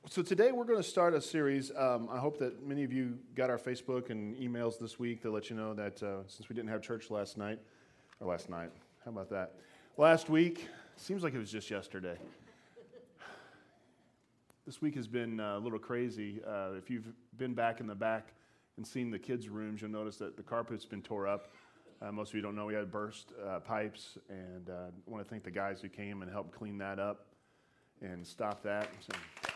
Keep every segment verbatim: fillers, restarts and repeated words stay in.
So today we're going to start a series. Um, I hope that many of you got our Facebook and emails this week to let you know that uh, since we didn't have church last night, or last night, how about that? Last week, seems like it was just yesterday. This week has been uh, a little crazy. Uh, if you've been back in the back and seen the kids' rooms, you'll notice that the carpet's been tore up. Uh, most of you don't know we had burst uh, pipes, and uh, I want to thank the guys who came and helped clean that up and stop that. So,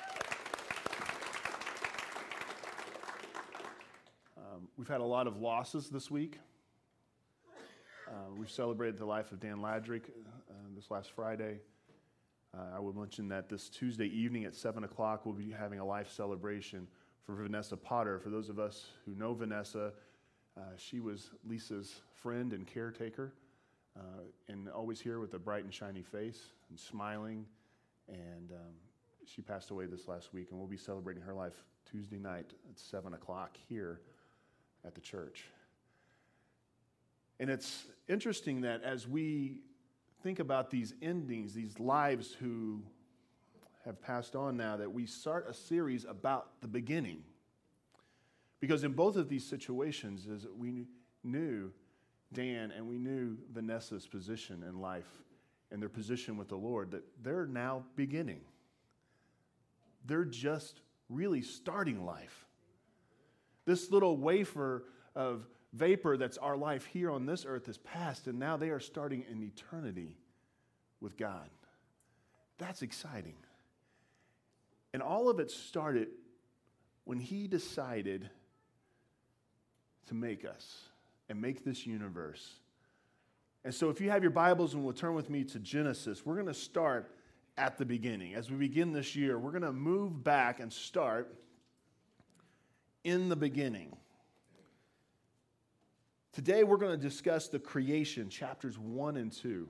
Um, we've had a lot of losses this week. Uh, we've celebrated the life of Dan Ladrick uh, this last Friday. Uh, I will mention that this Tuesday evening at seven o'clock, we'll be having a life celebration for Vanessa Potter. For those of us who know Vanessa, uh, she was Lisa's friend and caretaker, uh, and always here with a bright and shiny face and smiling. And um, she passed away this last week, and we'll be celebrating her life Tuesday night at seven o'clock here at the church. And it's interesting that as we think about these endings, these lives who have passed on now, that we start a series about the beginning. Because in both of these situations, as we knew Dan and we knew Vanessa's position in life and their position with the Lord, that they're now beginning. They're just really starting life. This little wafer of vapor that's our life here on this earth is past, and now they are starting an eternity with God. That's exciting. And all of it started when He decided to make us and make this universe. And so if you have your Bibles and will turn with me to Genesis, we're going to start at the beginning. As we begin this year, we're going to move back and start in the beginning. Today we're going to discuss the creation, chapters one and two.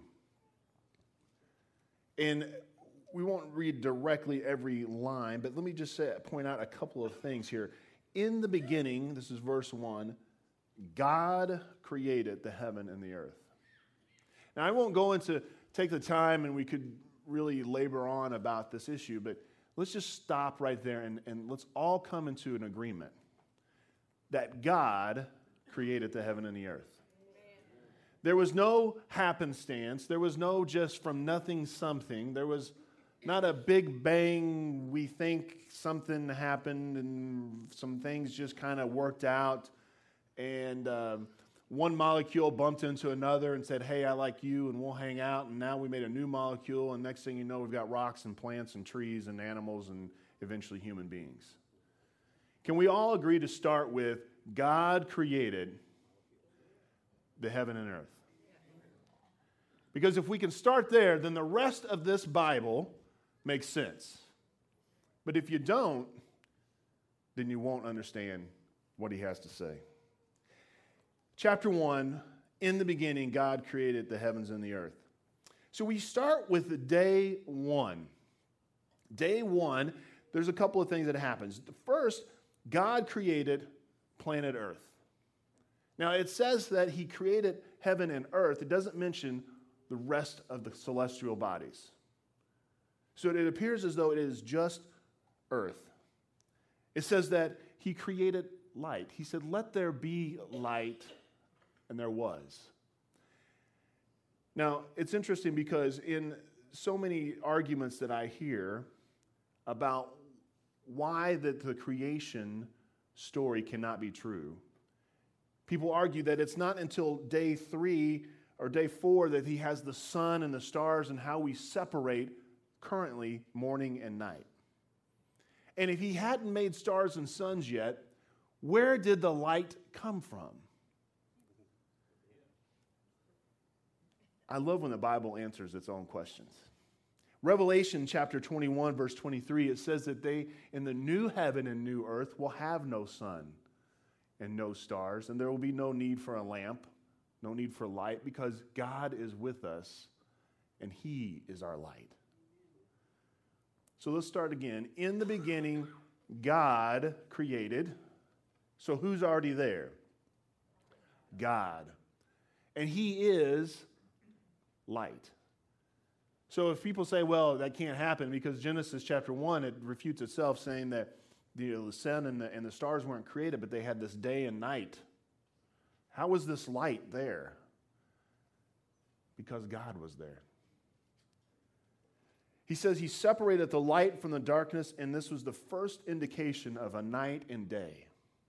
And we won't read directly every line, but let me just say, point out a couple of things here. In the beginning, this is verse one, God created the heaven and the earth. Now I won't go into, take the time, and we could really labor on about this issue, but let's just stop right there and, and let's all come into an agreement that God created the heaven and the earth. Amen. There was no happenstance. There was no just from nothing something. There was not a big bang, we think something happened and some things just kind of worked out, and um, one molecule bumped into another and said, hey, I like you, and we'll hang out, and now we made a new molecule, and next thing you know, we've got rocks and plants and trees and animals and eventually human beings. Can we all agree to start with God created the heaven and earth? Because if we can start there, then the rest of this Bible makes sense. But if you don't, then you won't understand what He has to say. Chapter one, in the beginning, God created the heavens and the earth. So we start with day one. Day one, there's a couple of things that happens. The first, God created planet Earth. Now, it says that He created heaven and earth. It doesn't mention the rest of the celestial bodies. So it appears as though it is just earth. It says that He created light. He said, let there be light, and there was. Now, it's interesting because in so many arguments that I hear about why that the creation story cannot be true, people argue that it's not until day three or day four that He has the sun and the stars and how we separate currently morning and night. And if He hadn't made stars and suns yet, where did the light come from? I love when the Bible answers its own questions. Revelation chapter twenty-one, verse twenty-three, it says that they, in the new heaven and new earth, will have no sun and no stars, and there will be no need for a lamp, no need for light, because God is with us, and He is our light. So let's start again. In the beginning, God created. So who's already there? God. And He is light. So if people say, well, that can't happen because Genesis chapter one, it refutes itself saying that the, the sun and the, and the stars weren't created, but they had this day and night. How was this light there? Because God was there. He says he separated the light from the darkness, and this was the first indication of a night and day.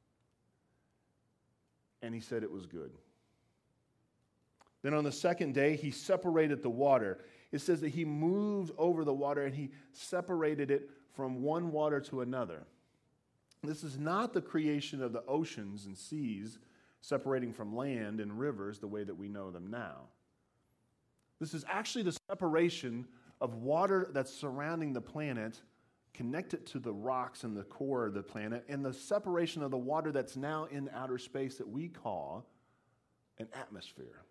And he said it was good. Then on the second day, he separated the water. It says that he moved over the water and he separated it from one water to another. This is not the creation of the oceans and seas separating from land and rivers the way that we know them now. This is actually the separation of water that's surrounding the planet, connected to the rocks in the core of the planet, and the separation of the water that's now in outer space that we call an atmosphere.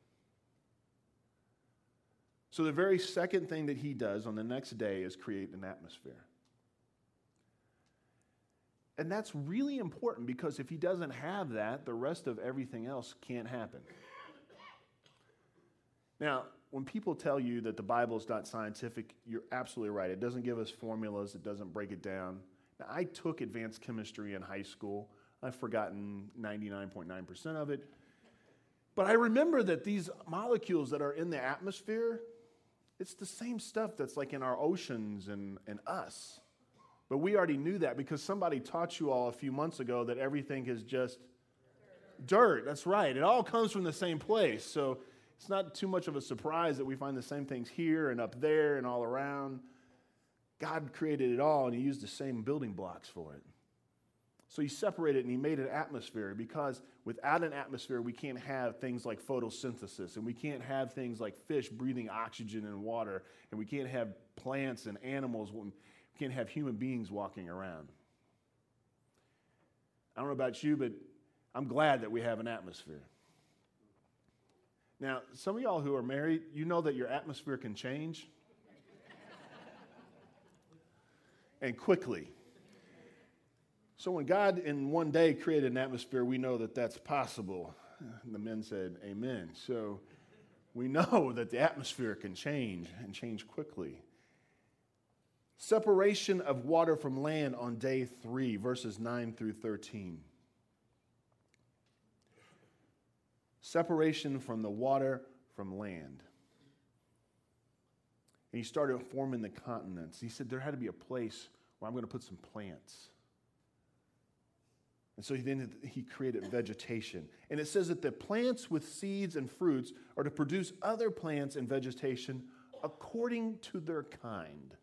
So the very second thing that he does on the next day is create an atmosphere. And that's really important because if he doesn't have that, the rest of everything else can't happen. Now, when people tell you that the Bible is not scientific, you're absolutely right. It doesn't give us formulas. It doesn't break it down. Now, I took advanced chemistry in high school. I've forgotten ninety-nine point nine percent of it. But I remember that these molecules that are in the atmosphere, it's the same stuff that's like in our oceans and, and us. But we already knew that because somebody taught you all a few months ago that everything is just dirt. Dirt. That's right. It all comes from the same place. So it's not too much of a surprise that we find the same things here and up there and all around. God created it all, and he used the same building blocks for it. So he separated and he made an atmosphere because without an atmosphere, we can't have things like photosynthesis, and we can't have things like fish breathing oxygen and water, and we can't have plants and animals, we can't have human beings walking around. I don't know about you, but I'm glad that we have an atmosphere. Now, some of y'all who are married, you know that your atmosphere can change. And quickly. So when God in one day created an atmosphere, we know that that's possible. And the men said, amen. So we know that the atmosphere can change and change quickly. Separation of water from land on day three, verses nine through thirteen. Separation from the water from land. And he started forming the continents. He said there had to be a place where I'm going to put some plants. And so he then he created vegetation. And it says that the plants with seeds and fruits are to produce other plants and vegetation according to their kind.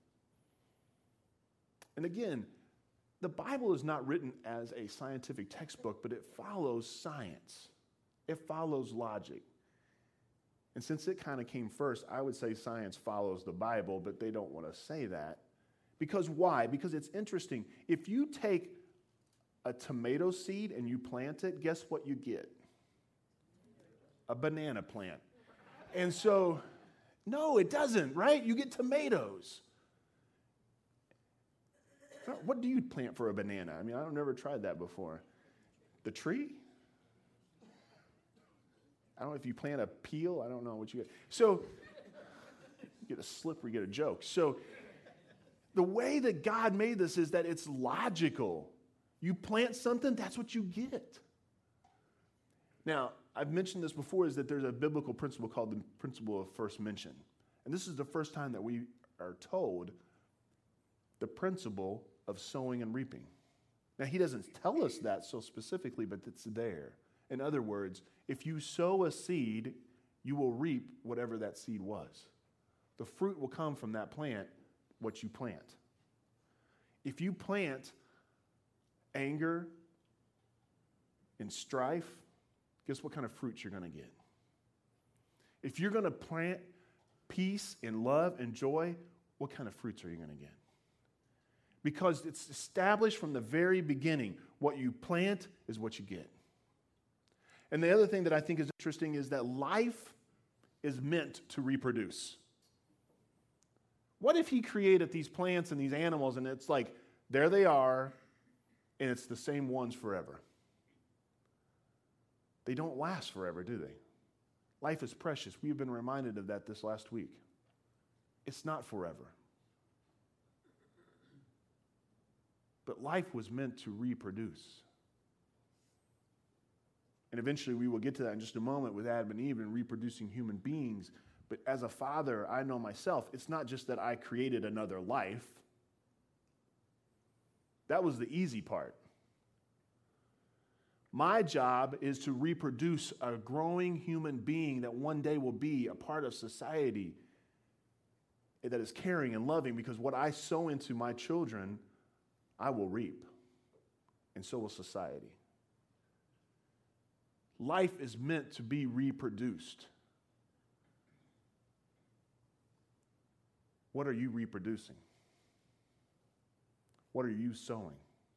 And again, the Bible is not written as a scientific textbook, but it follows science. It follows logic. And since it kind of came first, I would say science follows the Bible, but they don't want to say that. Because why? Because it's interesting. If you take a tomato seed and you plant it, guess what you get? A banana plant. And so, no, it doesn't, right? You get tomatoes. What do you plant for a banana? I mean, I've never tried that before. The tree? I don't know if you plant a peel. I don't know what you get. So, you get a slipper, you get a joke. So, the way that God made this is that it's logical. You plant something, that's what you get. Now, I've mentioned this before, is that there's a biblical principle called the principle of first mention. And this is the first time that we are told the principle of sowing and reaping. Now, he doesn't tell us that so specifically, but it's there. In other words, if you sow a seed, you will reap whatever that seed was. The fruit will come from that plant, what you plant. If you plant anger and strife, guess what kind of fruit you're going to get? If you're going to plant peace and love and joy, what kind of fruits are you going to get? Because it's established from the very beginning. What you plant is what you get. And the other thing that I think is interesting is that life is meant to reproduce. What if he created these plants and these animals and it's like, there they are, and it's the same ones forever? They don't last forever, do they? Life is precious. We've been reminded of that this last week. It's not forever. But life was meant to reproduce. And eventually we will get to that in just a moment with Adam and Eve and reproducing human beings. But as a father, I know myself, it's not just that I created another life. That was the easy part. My job is to reproduce a growing human being that one day will be a part of society that is caring and loving, because what I sow into my children, I will reap. And so will society. Life is meant to be reproduced. What are you reproducing? What are you sowing?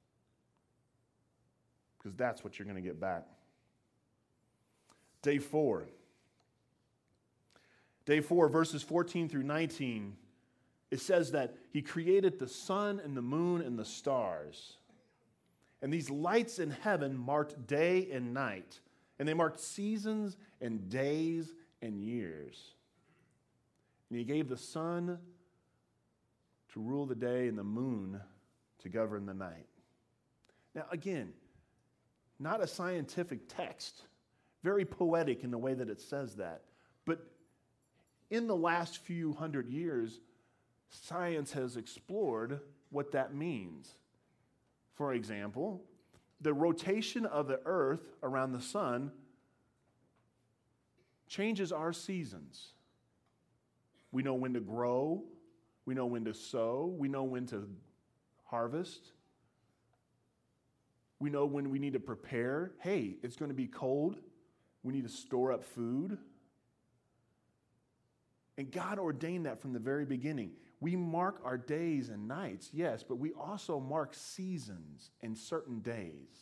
Because that's what you're going to get back. Day four. Day four, verses fourteen through nineteen, it says that he created the sun and the moon and the stars. And these lights in heaven marked day and night. And they marked seasons and days and years. And he gave the sun to rule the day and the moon to govern the night. Now, again, not a scientific text, very poetic in the way that it says that. But in the last few hundred years, science has explored what that means. For example, the rotation of the earth around the sun changes our seasons. We know when to grow, we know when to sow, we know when to harvest. We know when we need to prepare. Hey, it's going to be cold. We need to store up food. And God ordained that from the very beginning. We mark our days and nights, yes, but we also mark seasons and certain days.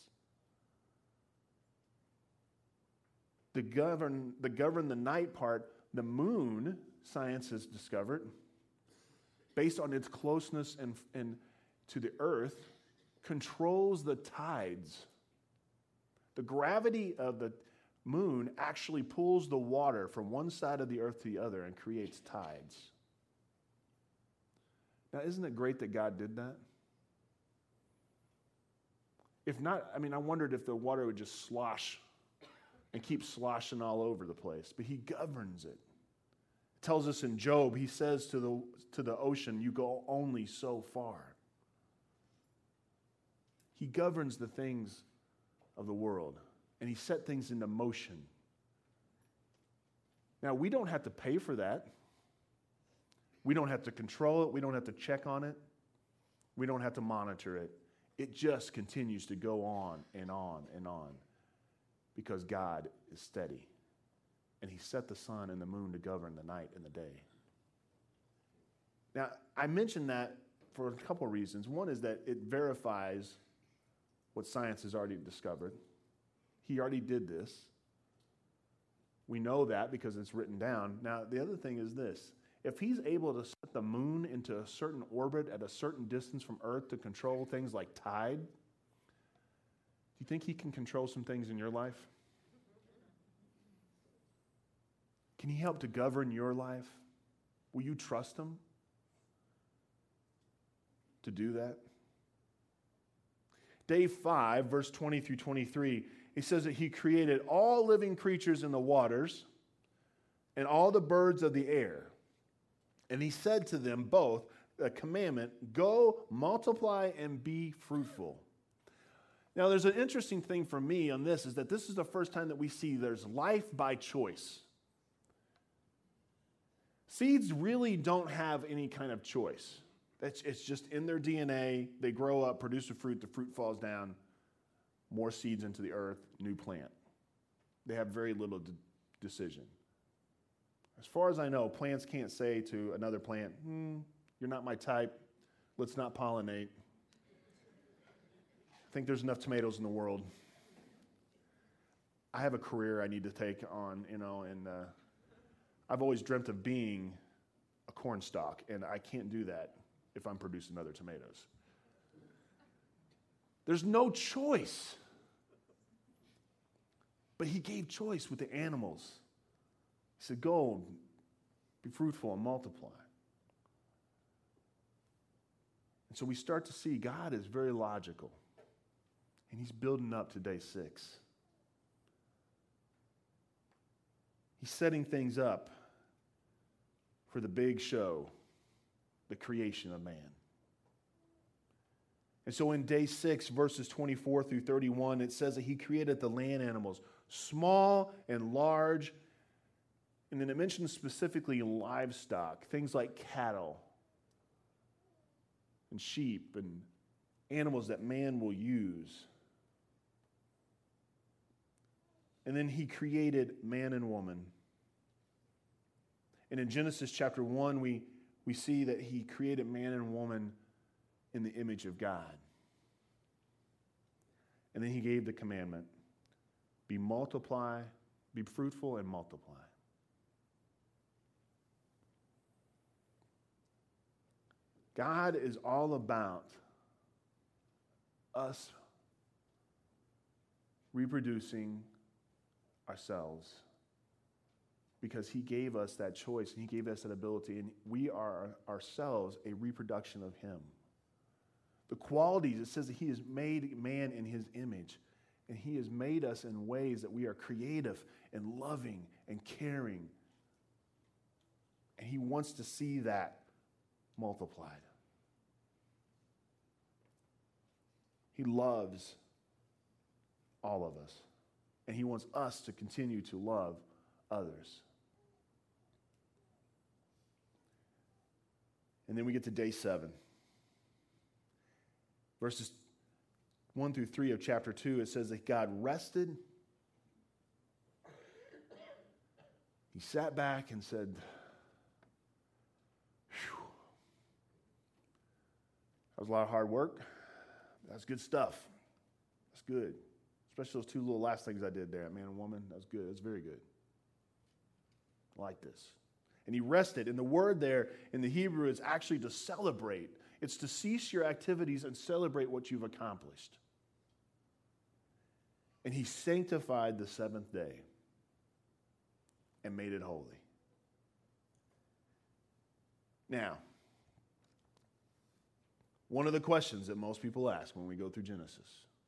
The govern, the govern the night part, the moon, science has discovered, based on its closeness and, and to the earth, controls the tides. The gravity of the moon actually pulls the water from one side of the earth to the other and creates tides. Now, isn't it great that God did that? If not, I mean, I wondered if the water would just slosh and keep sloshing all over the place. But he governs it. It tells us in Job, he says to the, to the ocean, you go only so far. He governs the things of the world, and he set things into motion. Now, we don't have to pay for that. We don't have to control it. We don't have to check on it. We don't have to monitor it. It just continues to go on and on and on because God is steady. And he set the sun and the moon to govern the night and the day. Now, I mention that for a couple of reasons. One is that it verifies what science has already discovered. He already did this. We know that because it's written down. Now, the other thing is this. If he's able to set the moon into a certain orbit at a certain distance from Earth to control things like tide, do you think he can control some things in your life? Can he help to govern your life? Will you trust him to do that? Day five, verse twenty through twenty-three, he says that he created all living creatures in the waters and all the birds of the air. And he said to them both, a commandment, go multiply and be fruitful. Now, there's an interesting thing for me on this is that this is the first time that we see there's life by choice. Seeds really don't have any kind of choice. It's, it's just in their D N A. They grow up, produce a fruit, the fruit falls down, more seeds into the earth, new plant. They have very little de- decision. As far as I know, plants can't say to another plant, hmm, you're not my type, let's not pollinate. I think there's enough tomatoes in the world. I have a career I need to take on, you know, and uh, I've always dreamt of being a corn stalk, and I can't do that if I'm producing other tomatoes. There's no choice. But he gave choice with the animals. He said, go, be fruitful and multiply. And so we start to see God is very logical. And he's building up to day six. He's setting things up for the big show, the creation of man. And so in day six, verses twenty-four through thirty-one, it says that he created the land animals, small and large. And then it mentions specifically livestock, things like cattle and sheep and animals that man will use. And then he created man and woman. And in Genesis chapter one, we, we see that he created man and woman in the image of God. And then he gave the commandment, be multiply, be fruitful and multiply. God is all about us reproducing ourselves because he gave us that choice and he gave us that ability, and we are ourselves a reproduction of him. The qualities, it says that he has made man in his image, and he has made us in ways that we are creative and loving and caring, and he wants to see that multiplied. He loves all of us, and he wants us to continue to love others. And then we get to day seven. Verses one through three of chapter two, it says that God rested. He sat back and said, "Phew, that was a lot of hard work. That's good stuff. That's good. Especially those two little last things I did there, man and woman. That's good. That's very good. I like this." And he rested. And the word there in the Hebrew is actually to celebrate. It's to cease your activities and celebrate what you've accomplished. And he sanctified the seventh day and made it holy. Now, one of the questions that most people ask when we go through Genesis,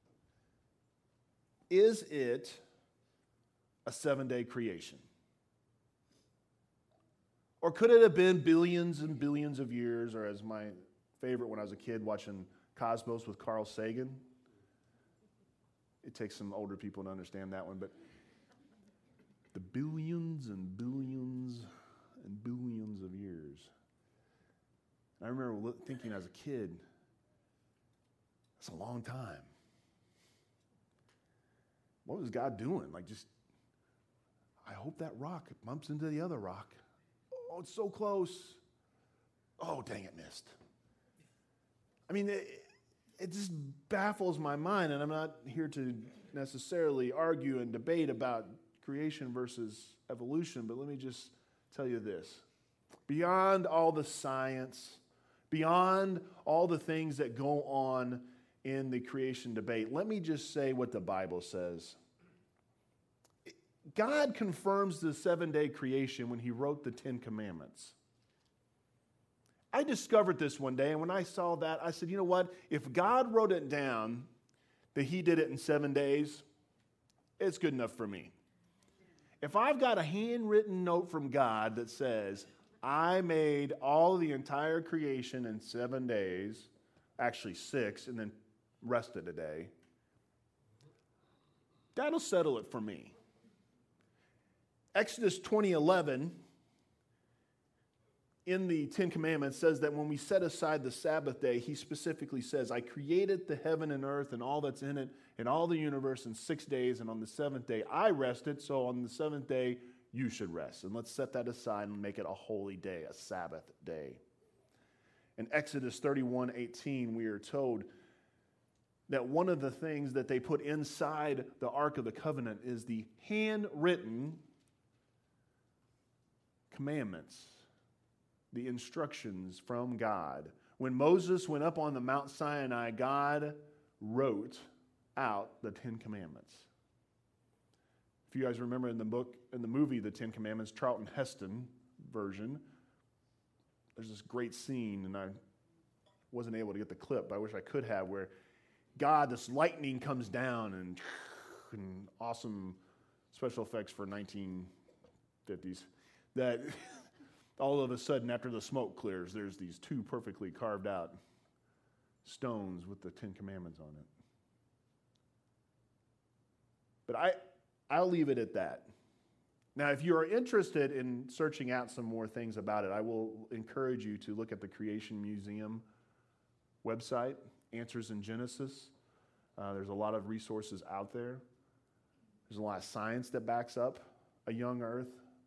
is it a seven-day creation? Or could it have been billions and billions of years, or as my favorite when I was a kid watching Cosmos with Carl Sagan? It takes some older people to understand that one, but the billions and billions and billions of years. And I remember thinking as a kid, that's a long time. What was God doing? Like just, I hope that rock bumps into the other rock. Oh, it's so close. Oh, dang it, missed. I mean, it, it just baffles my mind, and I'm not here to necessarily argue and debate about creation versus evolution, but let me just tell you this. Beyond all the science, beyond all the things that go on in the creation debate, let me just say what the Bible says. God confirms the seven-day creation when he wrote the Ten Commandments. I discovered this one day, and when I saw that, I said, you know what? If God wrote it down that he did it in seven days, it's good enough for me. If I've got a handwritten note from God that says, I made all the entire creation in seven days, actually six, and then rested a day, that'll settle it for me. Exodus twenty eleven in the Ten Commandments says that when we set aside the Sabbath day, he specifically says, I created the heaven and earth and all that's in it and all the universe in six days, and on the seventh day I rested, so on the seventh day you should rest. And let's set that aside and make it a holy day, a Sabbath day. In Exodus thirty-one eighteen, we are told that one of the things that they put inside the Ark of the Covenant is the handwritten commandments, the instructions from God. When Moses went up on the Mount Sinai, God wrote out the Ten Commandments. If you guys remember in the book, in the movie, The Ten Commandments, Charlton Heston version, there's this great scene, and I wasn't able to get the clip, but I wish I could have, where God, this lightning comes down and, and awesome special effects for nineteen fifties, that all of a sudden after the smoke clears, there's these two perfectly carved out stones with the Ten Commandments on it. But I, I'll leave it at that. Now, if you are interested in searching out some more things about it, I will encourage you to look at the Creation Museum website, Answers in Genesis. Uh, there's a lot of resources out there. There's a lot of science that backs up a young earth.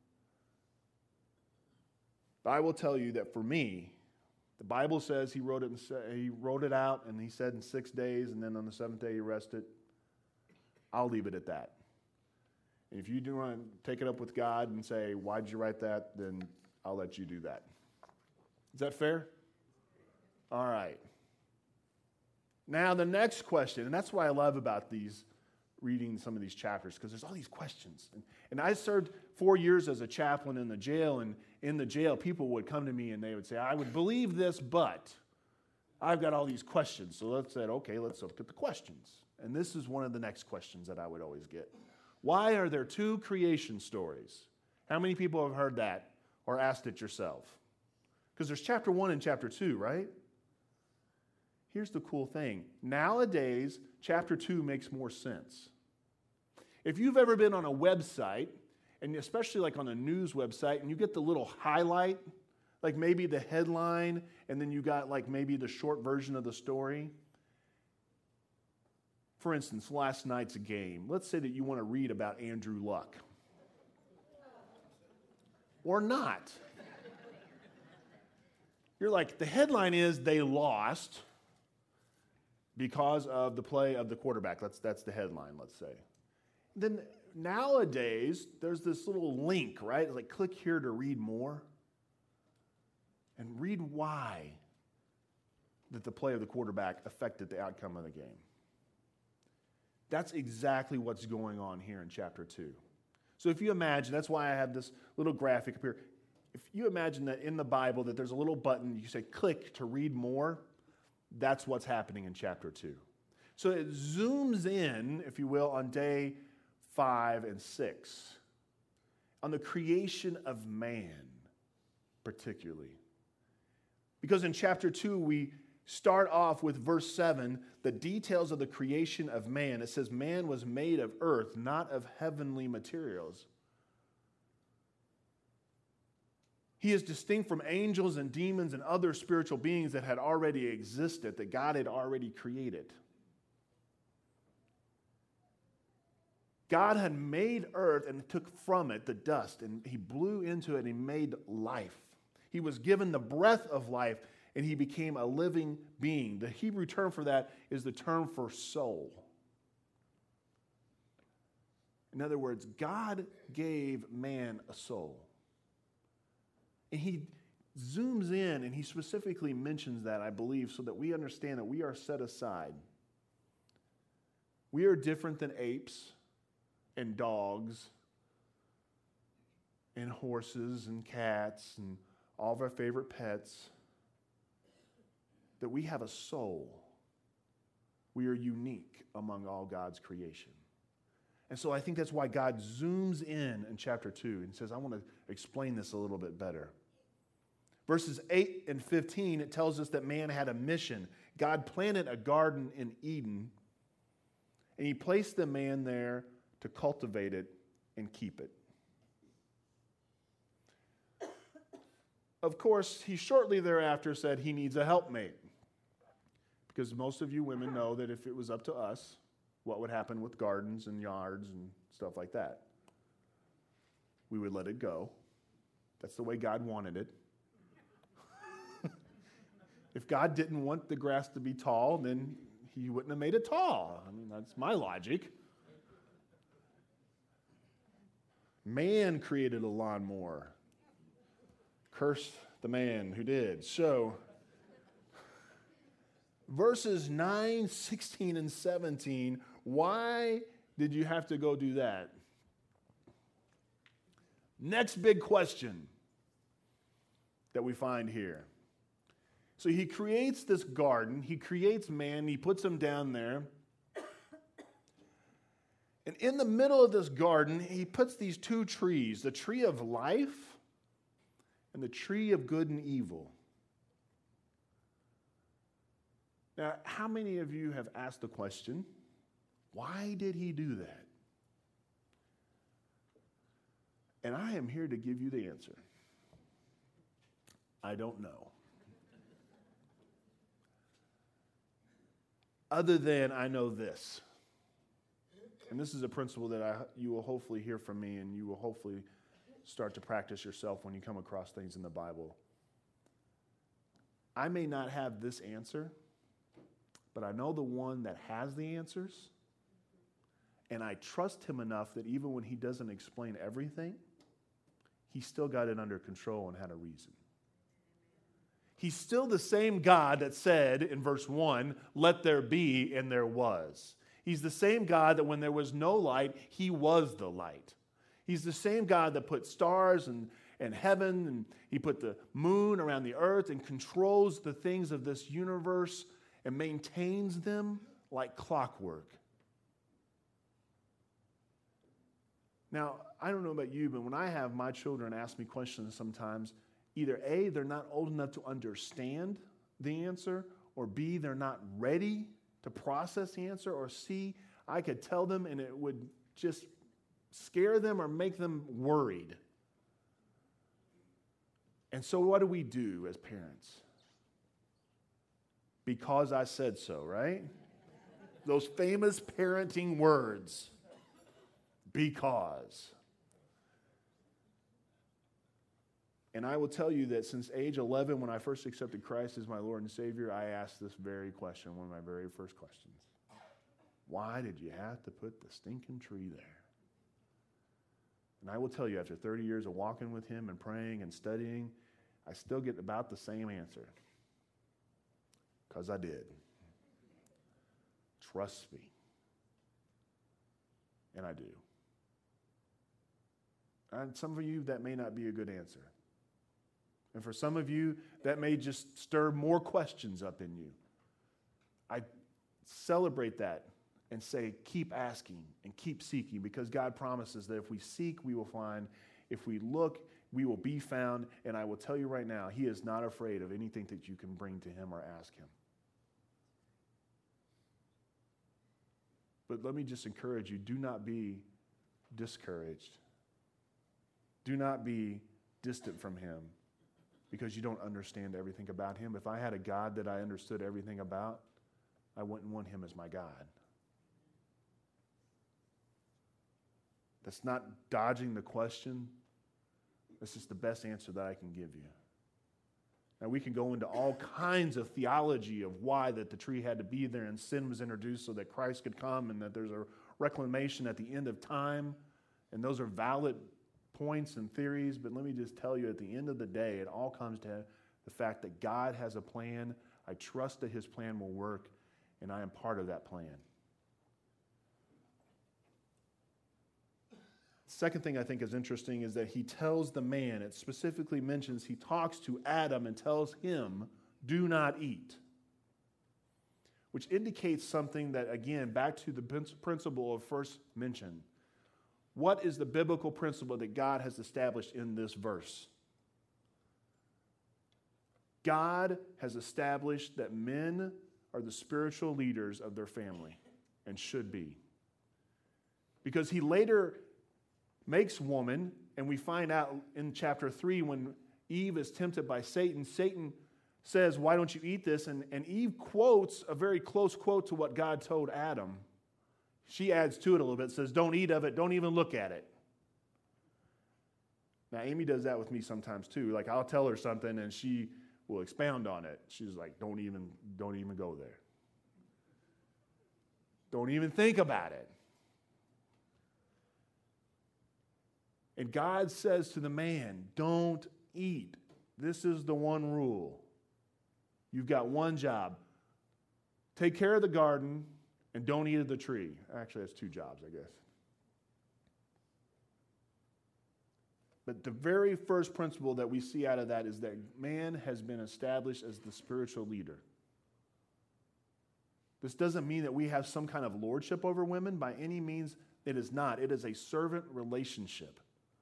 But I will tell you that for me, the Bible says he wrote it, in, he wrote it out, and he said in six days, and then on the seventh day he rested. I'll leave it at that. And if you do want to take it up with God and say, why did you write that, then I'll let you do that. Is that fair? All right. Now the next question, and that's what I love about these, reading some of these chapters, because there's all these questions. And, and I served four years as a chaplain in the jail, and in the jail, people would come to me and they would say, I would believe this, but I've got all these questions. So let's say, okay, let's look at the questions. And this is one of the next questions that I would always get. Why are there two creation stories? How many people have heard that or asked it yourself? Because there's chapter one and chapter two, right? Here's the cool thing. Nowadays, chapter two makes more sense. If you've ever been on a website, and especially like on a news website, and you get the little highlight, like maybe the headline, and then you got like maybe the short version of the story. For instance, last night's game. Let's say that you want to read about Andrew Luck. Or not. You're like, the headline is they lost because of the play of the quarterback. That's, that's the headline, let's say. Then nowadays, there's this little link, right? Like, click here to read more. And read why that the play of the quarterback affected the outcome of the game. That's exactly what's going on here in chapter two. So if you imagine, that's why I have this little graphic up here. If you imagine that in the Bible that there's a little button, you say click to read more, that's what's happening in chapter two. So it zooms in, if you will, on day five and six, on the creation of man particularly. Because in chapter two, we start off with verse seven, the details of the creation of man. It says, man was made of earth, not of heavenly materials. He is distinct from angels and demons and other spiritual beings that had already existed, that God had already created. God had made earth and took from it the dust, and he blew into it and he made life. He was given the breath of life, and he became a living being. The Hebrew term for that is the term for soul. In other words, God gave man a soul. And he zooms in and he specifically mentions that, I believe, so that we understand that we are set aside. We are different than apes and dogs and horses and cats and all of our favorite pets. That we have a soul. We are unique among all God's creation. And so I think that's why God zooms in in chapter two and says, I want to explain this a little bit better. Verses eight and fifteen, it tells us that man had a mission. God planted a garden in Eden, and he placed the man there to cultivate it and keep it. Of course, he shortly thereafter said he needs a helpmate. Because most of you women know that if it was up to us, what would happen with gardens and yards and stuff like that? We would let it go. That's the way God wanted it. If God didn't want the grass to be tall, then he wouldn't have made it tall. I mean, that's my logic. Man created a lawnmower. Curse the man who did. So, verses nine, sixteen, and seventeen, why did you have to go do that? Next big question that we find here. So he creates this garden, he creates man, he puts him down there. And in the middle of this garden, he puts these two trees, the tree of life and the tree of good and evil. Now, how many of you have asked the question, why did he do that? And I am here to give you the answer. I don't know. Other than I know this. And this is a principle that I, you will hopefully hear from me, and you will hopefully start to practice yourself when you come across things in the Bible. I may not have this answer, but I know the one that has the answers, and I trust him enough that even when he doesn't explain everything, he still got it under control and had a reason. He's still the same God that said in verse one, let there be, and there was. He's the same God that when there was no light, he was the light. He's the same God that put stars and, and heaven, and he put the moon around the earth and controls the things of this universe and maintains them like clockwork. Now, I don't know about you, but when I have my children ask me questions sometimes, either A, they're not old enough to understand the answer, or B, they're not ready to process the answer, or C, I could tell them and it would just scare them or make them worried. And so what do we do as parents? Because I said so, right? Those famous parenting words. Because. And I will tell you that since age eleven, when I first accepted Christ as my Lord and Savior, I asked this very question, one of my very first questions. Why did you have to put the stinking tree there? And I will tell you, after thirty years of walking with him and praying and studying, I still get about the same answer. Because I did. Trust me. And I do. And some of you, that may not be a good answer. And for some of you, that may just stir more questions up in you. I celebrate that and say, keep asking and keep seeking, because God promises that if we seek, we will find. If we look, we will be found. And I will tell you right now, he is not afraid of anything that you can bring to him or ask him. But let me just encourage you, do not be discouraged. Do not be distant from him because you don't understand everything about him. If I had a God that I understood everything about, I wouldn't want him as my God. That's not dodging the question. That's just the best answer that I can give you. Now, we can go into all kinds of theology of why that the tree had to be there and sin was introduced so that Christ could come and that there's a reclamation at the end of time. And those are valid points and theories, but let me just tell you, at the end of the day, it all comes to the fact that God has a plan. I trust that his plan will work, and I am part of that plan. Second thing I think is interesting is that he tells the man, it specifically mentions he talks to Adam and tells him, do not eat. Which indicates something that, again, back to the principle of first mention. What is the biblical principle that God has established in this verse? God has established that men are the spiritual leaders of their family and should be. Because he later makes woman, and we find out in chapter three when Eve is tempted by Satan, Satan says, why don't you eat this? And, and Eve quotes a very close quote to what God told Adam. She adds to it a little bit, says, don't eat of it, don't even look at it. Now, Amy does that with me sometimes too. Like, I'll tell her something and she will expound on it. She's like, don't even, don't even go there. Don't even think about it. And God says to the man, don't eat. This is the one rule. You've got one job. Take care of the garden and don't eat of the tree. Actually, that's two jobs, I guess. But the very first principle that we see out of that is that man has been established as the spiritual leader. This doesn't mean that we have some kind of lordship over women. By any means, it is not. It is a servant relationship.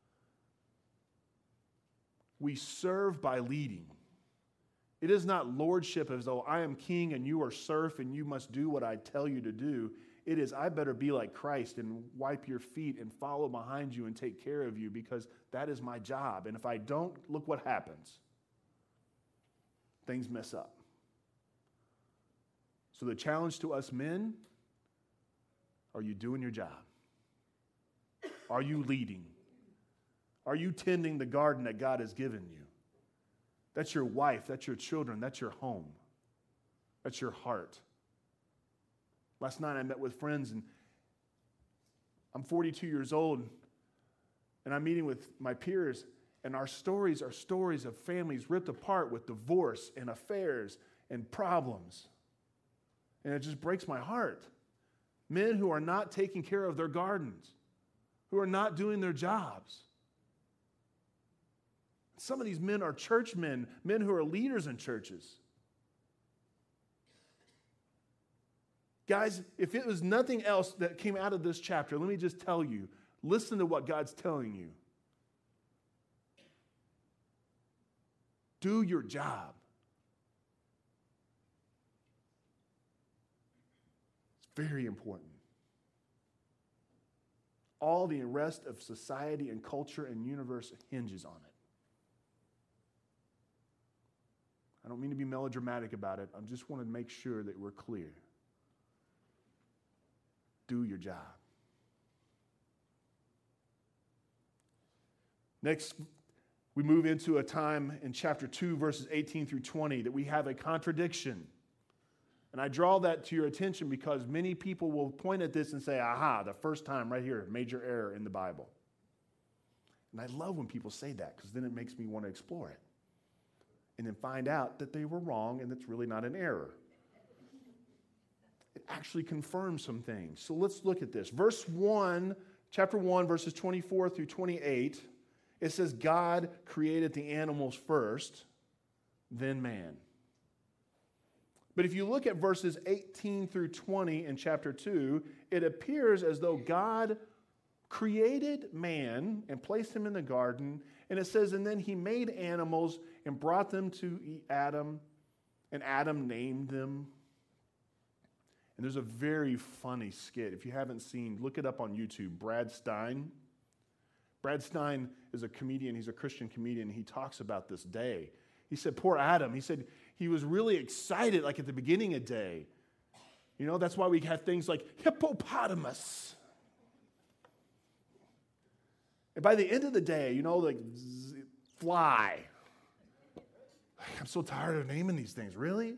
We serve by leading. It is not lordship as though I am king and you are serf and you must do what I tell you to do. It is, I better be like Christ and wipe your feet and follow behind you and take care of you because that is my job. And if I don't, look what happens. Things mess up. So the challenge to us men, are you doing your job? Are you leading? Are you tending the garden that God has given you? That's your wife, that's your children, that's your home, that's your heart. Last night I met with friends, and I'm forty-two years old, and I'm meeting with my peers, and our stories are stories of families ripped apart with divorce and affairs and problems. And it just breaks my heart. Men who are not taking care of their gardens, who are not doing their jobs. Some of these men are church men, men who are leaders in churches. Guys, if it was nothing else that came out of this chapter, let me just tell you, listen to what God's telling you. Do your job. It's very important. All the rest of society and culture and universe hinges on it. I don't mean to be melodramatic about it. I just want to make sure that we're clear. Do your job. Next, we move into a time in chapter two, verses eighteen through twenty, that we have a contradiction. And I draw that to your attention because many people will point at this and say, aha, the first time right here, major error in the Bible. And I love when people say that because then it makes me want to explore it. And then find out that they were wrong and it's really not an error. It actually confirms some things. So let's look at this. Verse one, chapter one, verses twenty-four through twenty-eight, it says God created the animals first, then man. But if you look at verses eighteen through twenty in chapter two, it appears as though God created man and placed him in the garden. And it says, and then he made animals and brought them to Adam, and Adam named them. And there's a very funny skit. If you haven't seen, look it up on YouTube, Brad Stein. Brad Stein is a comedian. He's a Christian comedian. He talks about this day. He said, poor Adam. He said he was really excited, like at the beginning of day. You know, that's why we have things like hippopotamus. And by the end of the day, you know, like z- fly. I'm so tired of naming these things. Really?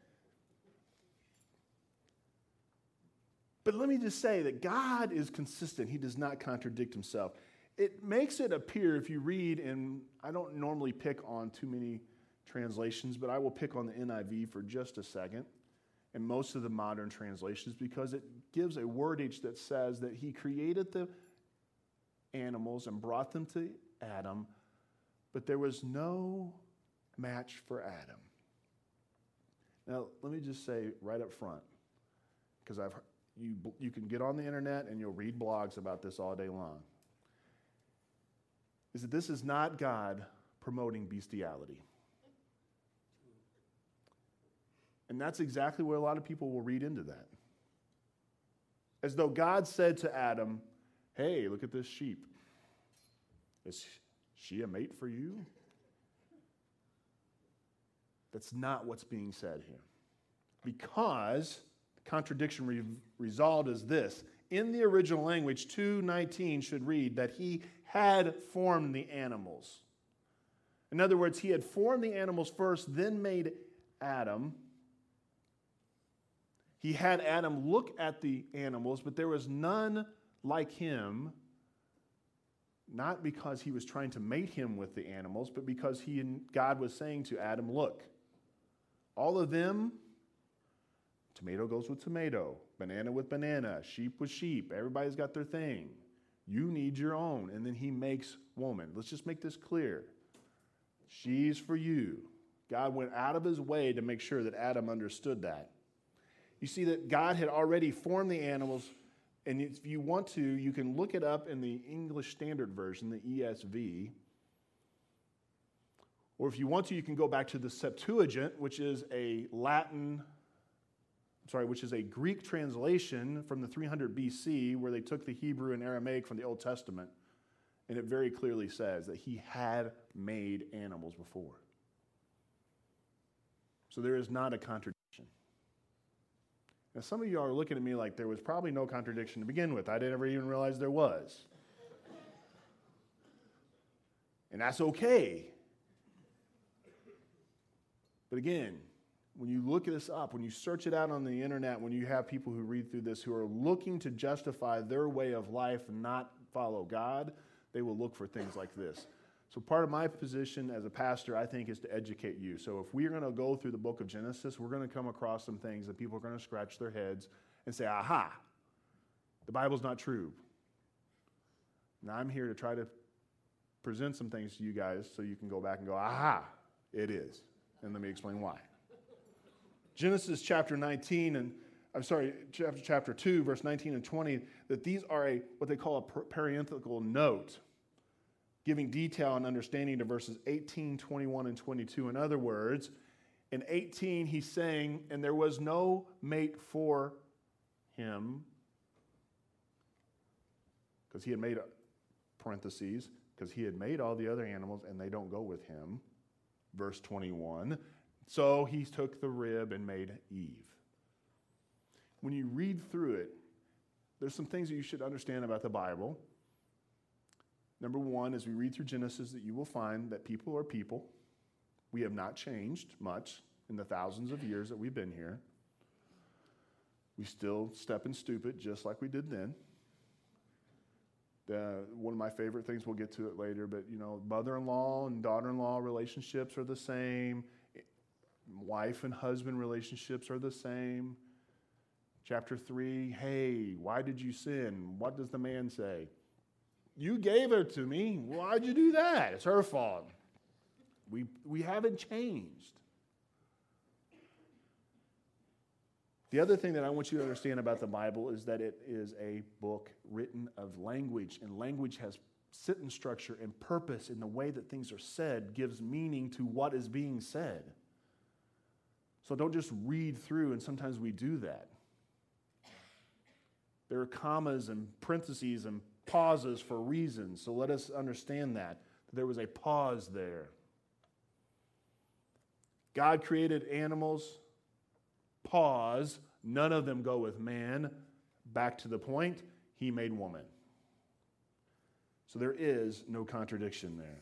But let me just say that God is consistent. He does not contradict himself. It makes it appear, if you read, and I don't normally pick on too many translations, but I will pick on the N I V for just a second, and most of the modern translations, because it gives a wordage that says that he created the animals and brought them to Adam, but there was no match for Adam. Now, let me just say right up front, because I've you you can get on the internet and you'll read blogs about this all day long, is that this is not God promoting bestiality. And that's exactly what a lot of people will read into that. As though God said to Adam, hey, look at this sheep. Is she a mate for you? That's not what's being said here. Because the contradiction re- resolved is this. In the original language, two nineteen should read that he had formed the animals. In other words, he had formed the animals first, then made Adam. He had Adam look at the animals, but there was none like him, not because he was trying to mate him with the animals, but because he and God was saying to Adam, look, all of them, tomato goes with tomato, banana with banana, sheep with sheep, everybody's got their thing. You need your own. And then he makes woman. Let's just make this clear. She's for you. God went out of his way to make sure that Adam understood that. You see that God had already formed the animals, and if you want to, you can look it up in the English Standard Version, the E S V. Or if you want to, you can go back to the Septuagint, which is a Latin, sorry, which is a Greek translation from the three hundred B C, where they took the Hebrew and Aramaic from the Old Testament. And it very clearly says that he had made animals before. So there is not a contradiction. Now, some of you are looking at me like there was probably no contradiction to begin with. I didn't ever even realize there was. And that's okay. But again, when you look this up, when you search it out on the internet, when you have people who read through this who are looking to justify their way of life and not follow God, they will look for things like this. So part of my position as a pastor, I think, is to educate you. So if we're going to go through the book of Genesis, we're going to come across some things that people are going to scratch their heads and say, aha, the Bible's not true. Now I'm here to try to present some things to you guys so you can go back and go, aha, it is. And let me explain why. Genesis chapter nineteen, and I'm sorry, chapter, chapter two, verse nineteen and twenty, that these are a what they call a parenthetical note, giving detail and understanding to verses eighteen, twenty-one, and twenty-two. In other words, in eighteen, he's saying, and there was no mate for him, because he had made, parentheses, because he had made all the other animals, and they don't go with him. Verse twenty-one, so he took the rib and made Eve. When you read through it, there's some things that you should understand about the Bible. Number one, as we read through Genesis, that you will find that people are people. We have not changed much in the thousands of years that we've been here. We still step and stupid just like we did then. The, one of my favorite things, we'll get to it later, but you know, mother-in-law and daughter-in-law relationships are the same. Wife and husband relationships are the same. Chapter three, hey, why did you sin? What does the man say? You gave her to me. Why'd you do that? It's her fault. We, we haven't changed. The other thing that I want you to understand about the Bible is that it is a book written of language, and language has sentence structure and purpose in the way that things are said, gives meaning to what is being said. So don't just read through, and sometimes we do that. There are commas and parentheses and pauses for reasons, so let us understand that. There was a pause there. God created animals. Pause. None of them go with man. Back to the point, he made woman. So there is no contradiction there.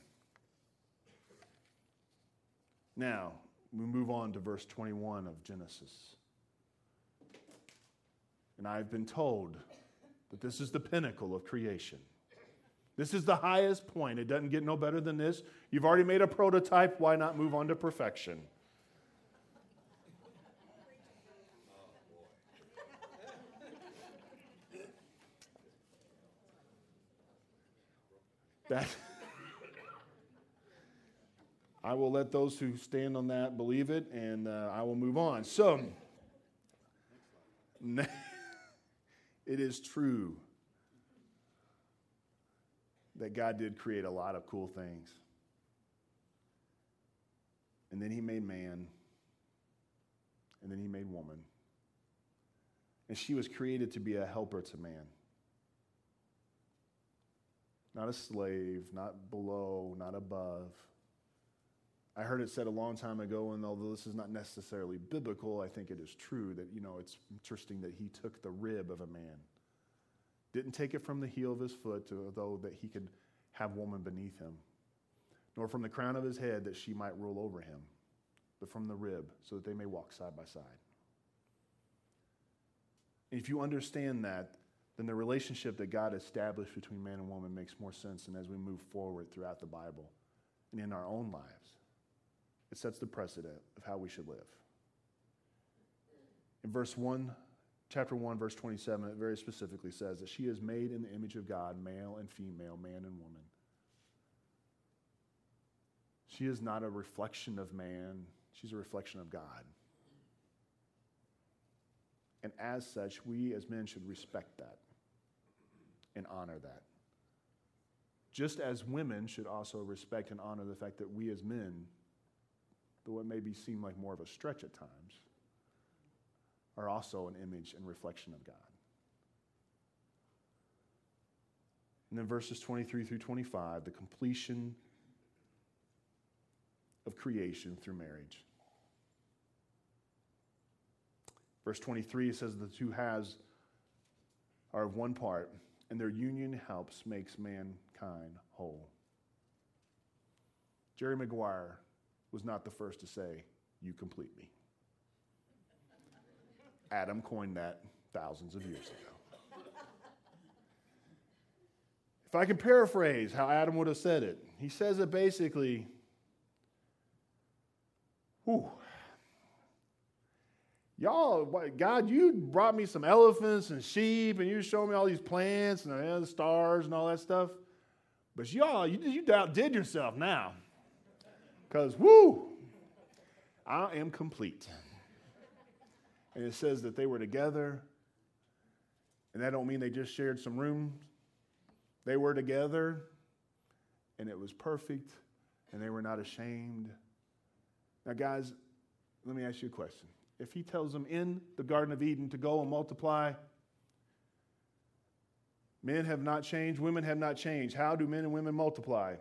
Now, we move on to verse twenty-one of Genesis. And I've been told that this is the pinnacle of creation. This is the highest point. It doesn't get no better than this. You've already made a prototype. Why not move on to perfection? That I will let those who stand on that believe it, and uh, I will move on. So, it is true that God did create a lot of cool things. And then he made man, and then he made woman. And she was created to be a helper to man. Not a slave, not below, not above. I heard it said a long time ago, and although this is not necessarily biblical, I think it is true that, you know, it's interesting that he took the rib of a man. Didn't take it from the heel of his foot, to, though that he could have woman beneath him. Nor from the crown of his head that she might rule over him, but from the rib, so that they may walk side by side. And if you understand that, then the relationship that God established between man and woman makes more sense than as we move forward throughout the Bible and in our own lives. It sets the precedent of how we should live. In verse one chapter one, verse twenty-seven, it very specifically says that she is made in the image of God, male and female, man and woman. She is not a reflection of man. She's a reflection of God. And as such, we as men should respect that and honor that. Just as women should also respect and honor the fact that we as men, though it may be seem like more of a stretch at times, are also an image and reflection of God. And then verses twenty-three through twenty-five, the completion of creation through marriage. Verse twenty-three, it says the two halves are of one part, and their union helps makes mankind whole. Jerry Maguire was not the first to say, "You complete me." Adam coined that thousands of years ago. If I can paraphrase how Adam would have said it, he says it basically, whew, y'all, God, you brought me some elephants and sheep, and you showed me all these plants and the stars and all that stuff. But y'all, you, you outdid yourself now. Because, whoo, I am complete. And it says that they were together, and that don't mean they just shared some rooms. They were together, and it was perfect, and they were not ashamed. Now, guys, let me ask you a question. If he tells them in the Garden of Eden to go and multiply, men have not changed, women have not changed. How do men and women multiply?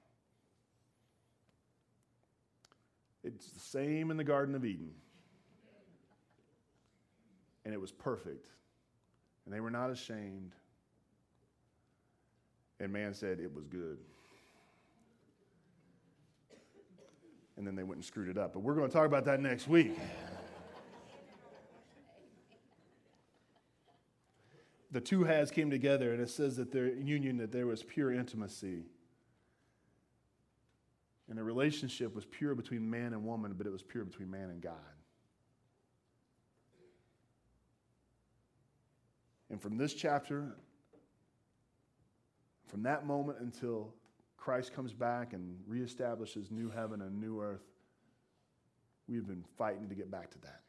It's the same in the Garden of Eden. And it was perfect. And they were not ashamed. And man said it was good. And then they went and screwed it up. But we're going to talk about that next week. The two halves came together, and it says that their union, that there was pure intimacy. And the relationship was pure between man and woman, but it was pure between man and God. And from this chapter, from that moment until Christ comes back and reestablishes new heaven and new earth, we've been fighting to get back to that.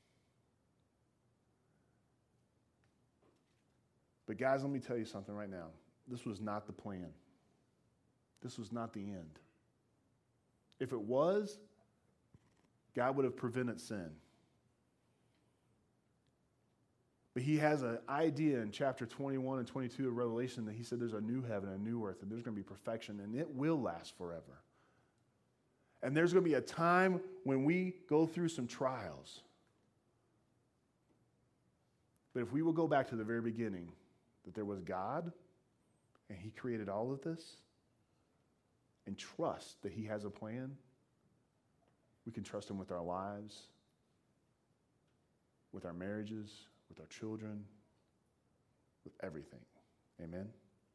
But guys, let me tell you something right now. This was not the plan. This was not the end. If it was, God would have prevented sin. But he has an idea in chapter twenty-one and twenty-two of Revelation that he said there's a new heaven and a new earth, and there's going to be perfection, and it will last forever. And there's going to be a time when we go through some trials. But if we will go back to the very beginning, that there was God, and he created all of this, and trust that he has a plan, we can trust him with our lives, with our marriages, with our children, with everything. Amen?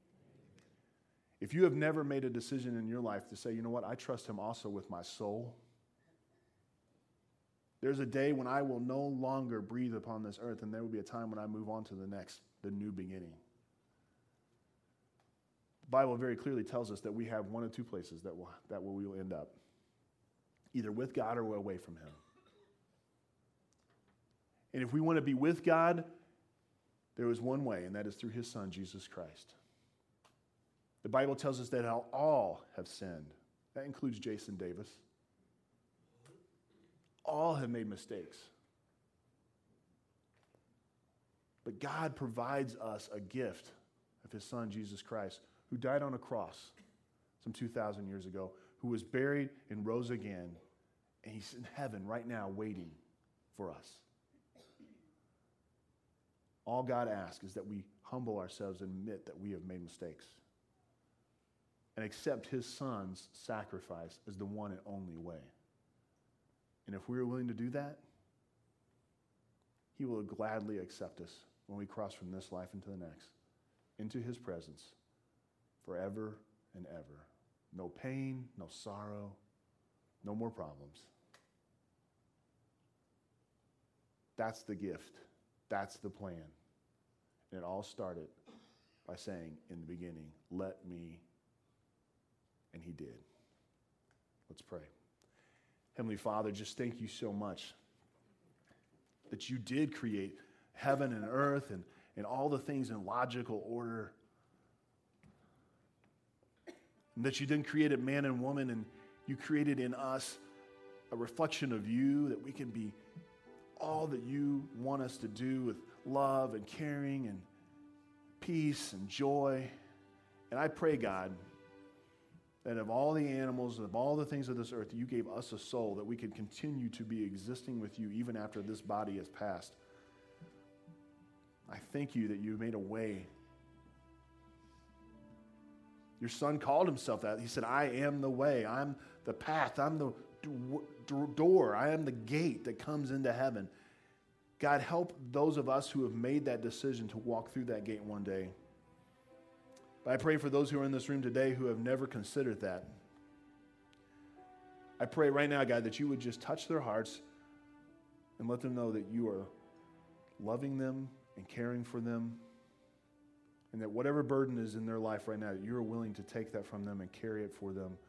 If you have never made a decision in your life to say, you know what, I trust him also with my soul, there's a day when I will no longer breathe upon this earth, and there will be a time when I move on to the next, the new beginning. The Bible very clearly tells us that we have one of two places that will, that will we will end up, either with God or away from him. And if we want to be with God, there is one way, and that is through his Son, Jesus Christ. The Bible tells us that all have sinned. That includes Jason Davis. All have made mistakes. But God provides us a gift of his Son, Jesus Christ, who died on a cross some two thousand years ago, who was buried and rose again, and he's in heaven right now waiting for us. All God asks is that we humble ourselves and admit that we have made mistakes and accept his Son's sacrifice as the one and only way. And if we are willing to do that, he will gladly accept us when we cross from this life into the next, into his presence forever and ever. No pain, no sorrow, no more problems. That's the gift That's the plan. And it all started by saying in the beginning, let me, and he did. Let's pray. Heavenly Father, just thank you so much that you did create heaven and earth and, and all the things in logical order. And that you then created man and woman, and you created in us a reflection of you, that we can be all that you want us to do with love and caring and peace and joy. And I pray, God, that of all the animals, of all the things of this earth, you gave us a soul that we could continue to be existing with you even after this body has passed. I thank you that you made a way. Your son called himself that. He said, I am the way. I'm the path. I'm the door. I am the gate that comes into heaven. God, help those of us who have made that decision to walk through that gate one day. But I pray for those who are in this room today who have never considered that. I pray right now, God, that you would just touch their hearts and let them know that you are loving them and caring for them, and that whatever burden is in their life right now, that you're willing to take that from them and carry it for them.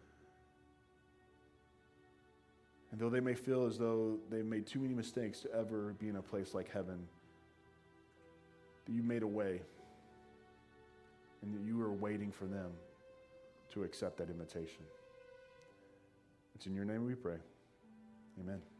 And though they may feel as though they've made too many mistakes to ever be in a place like heaven, that you made a way, and that you are waiting for them to accept that invitation. It's in your name we pray. Amen.